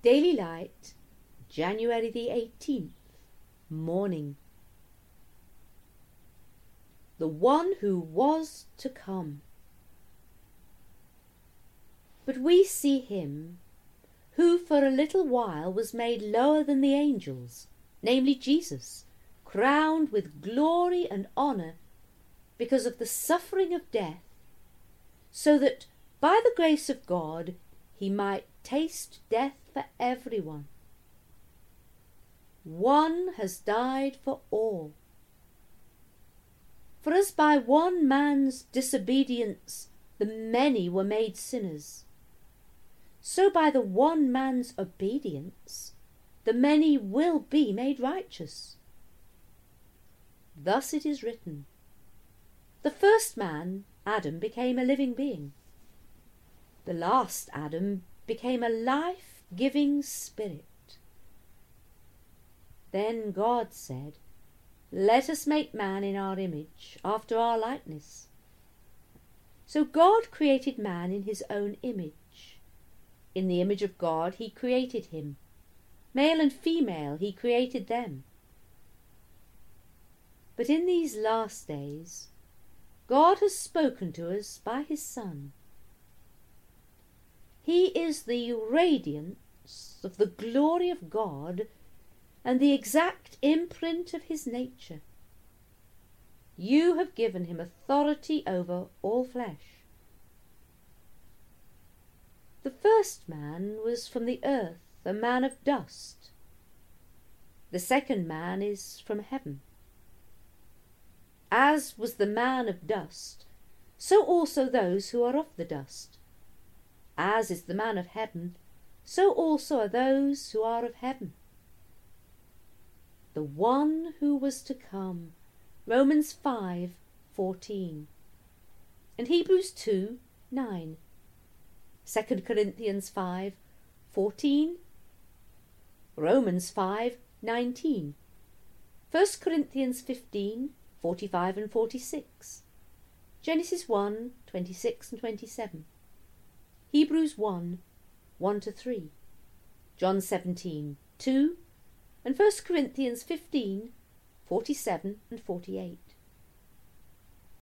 Daily Light, January the 18th, morning. The one who was to come. But we see him who for a little while was made lower than the angels, namely Jesus, crowned with glory and honour because of the suffering of death, so that by the grace of God he might taste death for everyone. One has died for all. For as by one man's disobedience the many were made sinners, so by the one man's obedience the many will be made righteous. Thus it is written, the first man, Adam, became a living being. The last Adam became a life-giving spirit. Then God said, let us make man in our image, after our likeness. So God created man in his own image. In the image of God he created him. Male and female he created them. But in these last days God has spoken to us by his Son. He is the radiance of the glory of God and the exact imprint of his nature. You have given him authority over all flesh. The first man was from the earth, a man of dust. The second man is from heaven. As was the man of dust, so also those who are of the dust. As is the man of heaven, so also are those who are of heaven. The one who was to come, Romans 5:14, and Hebrews 2:9, 2 Corinthians 5:14, Romans 5:19, 1 Corinthians 15:45 and 46, Genesis 1:26 and 27, Hebrews 1:1-3, John 17:2, and 1 Corinthians 15:47 and 48.